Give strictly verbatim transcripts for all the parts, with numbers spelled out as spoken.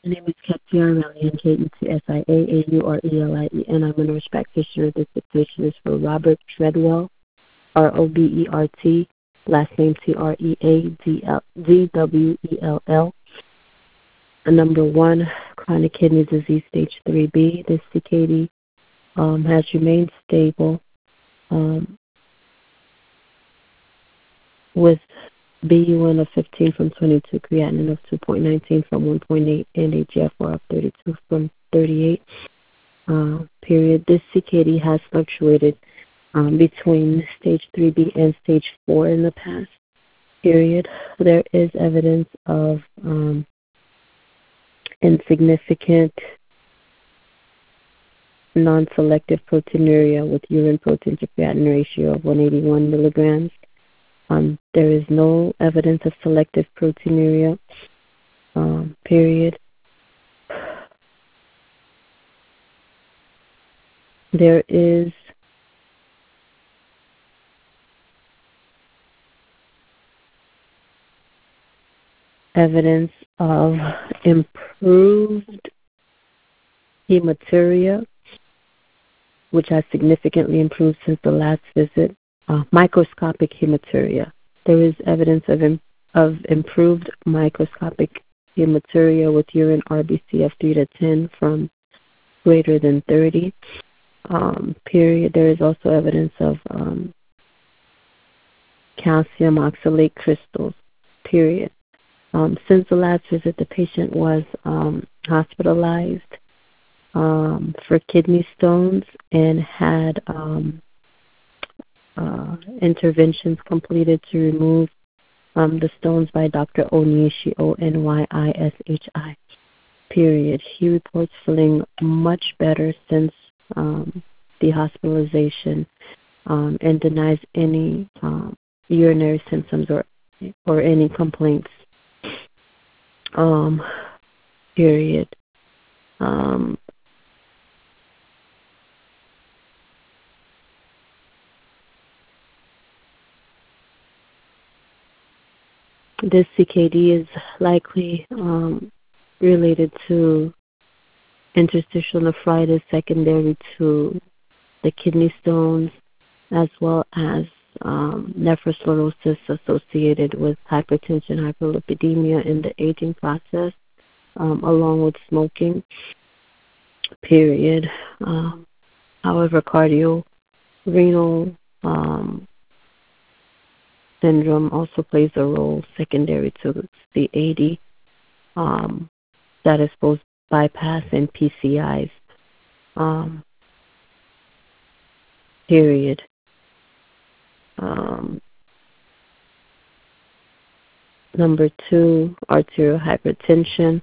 My name is Ketsia Armelian, K E T S I A A U R E L I E N. I'm a nurse practitioner. This dictation is for Robert Treadwell, R O B E R T, last name T R E A D W E L L. Number one, chronic kidney disease, stage three B. This C K D um, has remained stable um, with B U N of fifteen from twenty-two, creatinine of two point one nine from one point eight, and A G F R of thirty-two from thirty-eight. Uh, period. This C K D has fluctuated um, between stage three B and stage four in the past. Period. There is evidence of um, insignificant non-selective proteinuria with urine protein to creatinine ratio of one hundred eighty-one milligrams. Um, there is no evidence of selective proteinuria, um, period. There is evidence of improved hematuria, which has significantly improved since the last visit. Uh, microscopic hematuria. There is evidence of, im- of improved microscopic hematuria with urine R B C of three to ten from greater than thirty. Um, period. There is also evidence of um, calcium oxalate crystals. Period. Um, since the last visit, the patient was um, hospitalized um, for kidney stones and had um, uh, interventions completed to remove um, the stones by Doctor Onyshi, O N Y I S H I. Period. He reports feeling much better since um, the hospitalization um, and denies any um, urinary symptoms or or any complaints. Um, period. Um, this C K D is likely um, related to interstitial nephritis secondary to the kidney stones, as well as um, nephrocirrhosis associated with hypertension, hyperlipidemia in the aging process, um, along with smoking, period. Um, however, cardiorenal um, syndrome also plays a role secondary to the A D, um, that is both bypass and P C Is, um, period. Um, number two, arterial hypertension,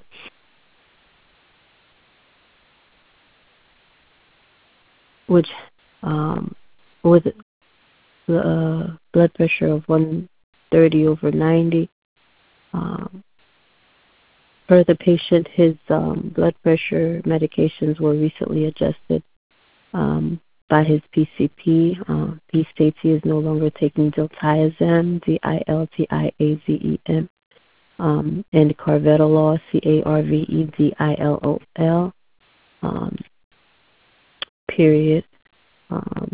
which um, with the uh, blood pressure of one thirty over ninety, um, per the patient, his um, blood pressure medications were recently adjusted um, by his P C P. Uh, he states he is no longer taking diltiazem, D I L T I A Z E M, um, and carvedilol, C A R V E D I L O L, um, period. Um,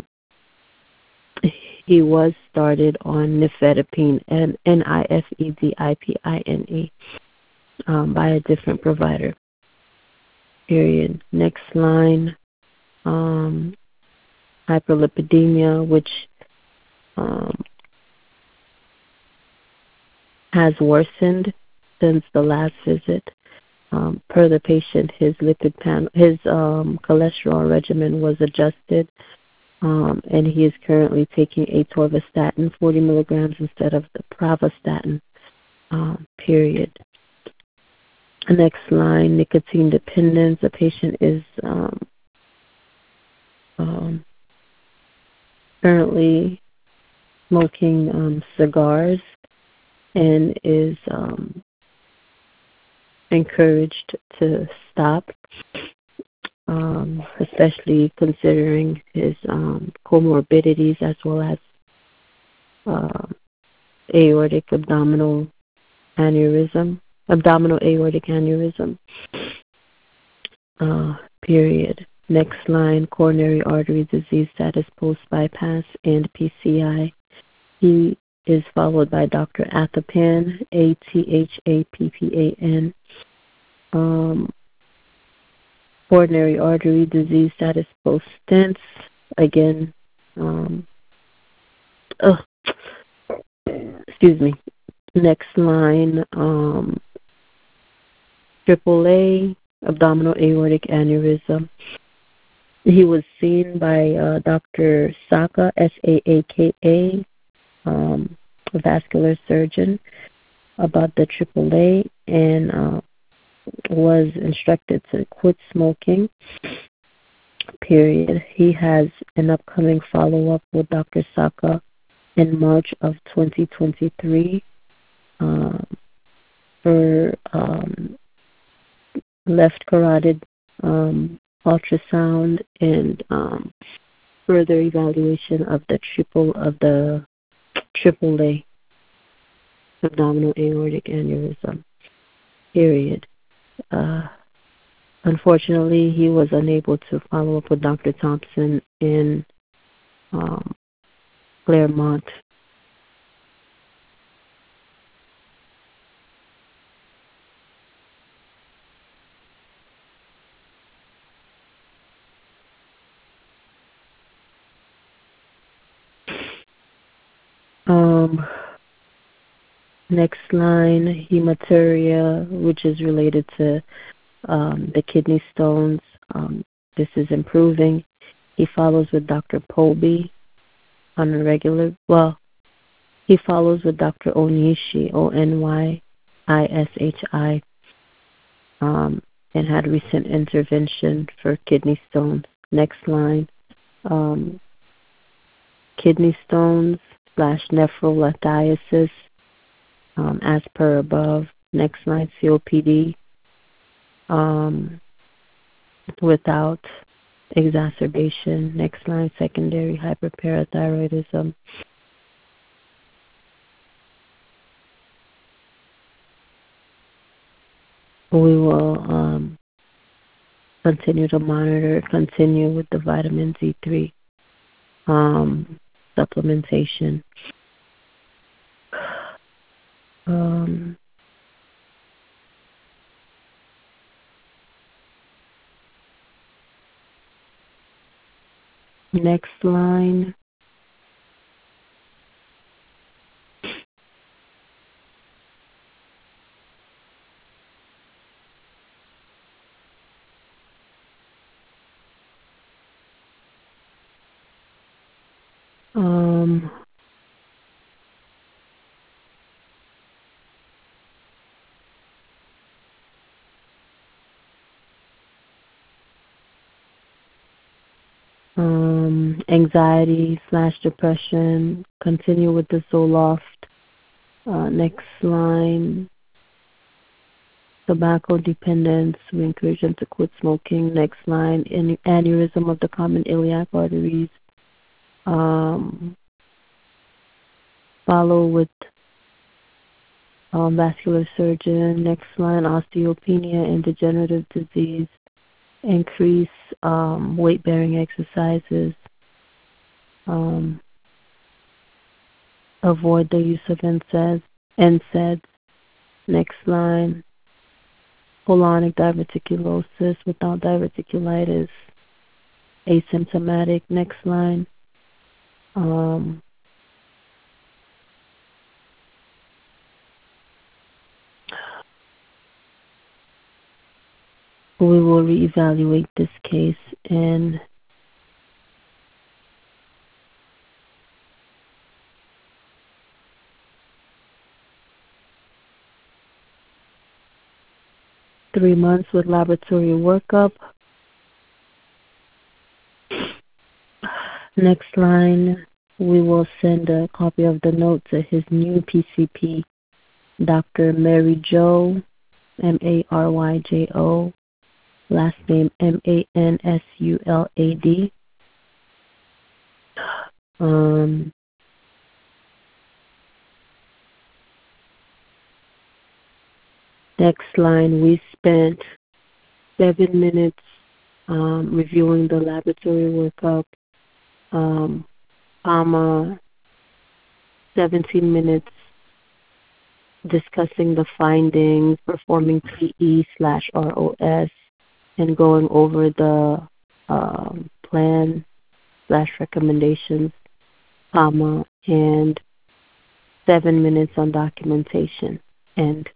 he was started on nifedipine, and N I F E D I P I N E, um, by a different provider, period. Next line, um, hyperlipidemia, which um, has worsened since the last visit. Um, per the patient, his lipid panel, his um, cholesterol regimen was adjusted, um, and he is currently taking atorvastatin, forty milligrams instead of the pravastatin, um, period. Next line, nicotine dependence. The patient is um, um, currently smoking um, cigars and is um, encouraged to stop, um, especially considering his um, comorbidities as well as uh, aortic abdominal aneurysm, abdominal aortic aneurysm. uh, period. Next line, coronary artery disease status post-bypass and P C I. He is followed by Doctor Athapan, A T H A P P A N. Um, coronary artery disease status post-stents. Again, um, oh, excuse me. Next line, um, triple A, abdominal aortic aneurysm. He was seen by uh, Doctor Saka, S A A K A, um, a vascular surgeon, about the triple A, and uh, was instructed to quit smoking, period. He has an upcoming follow-up with Doctor Saka in March of twenty twenty-three uh, for um, left carotid um, ultrasound and um, further evaluation of the triple of the triple A, abdominal aortic aneurysm, period. Uh, unfortunately, he was unable to follow up with Doctor Thompson in um, Claremont. Um, next line, hematuria, which is related to um, the kidney stones. Um, this is improving. He follows with Doctor Poby on a regular, well, he follows with Doctor Onishi, O N Y I S H I, um, and had recent intervention for kidney stones. Next line, um, kidney stones slash nephrolithiasis, um, as per above. Next line, C O P D um, without exacerbation. Next line, secondary hyperparathyroidism. We will um, continue to monitor, continue with the vitamin D three um, supplementation. Um, next line. Um, um, anxiety slash depression. Continue with the Zoloft. Uh, next line. Tobacco dependence. We encourage them to quit smoking. Next line. An- aneurysm of the common iliac arteries. Um, follow with um, vascular surgeon. Next line. Osteopenia and degenerative disease. Increase um, weight-bearing exercises. Um, avoid the use of N SAIDs. N SAIDs. Next line. Colonic diverticulosis without diverticulitis. Asymptomatic. Next line. Um, we will reevaluate this case in three months with laboratory workup. Next line, we will send a copy of the note to his new P C P, Doctor Mary Jo, M A R Y J O, last name M A N S U L A D. Um, next line, we spent seven minutes um, reviewing the laboratory workup, um, comma, seventeen minutes discussing the findings, performing P E slash R O S, and going over the um, plan slash recommendations, comma, and seven minutes on documentation, end.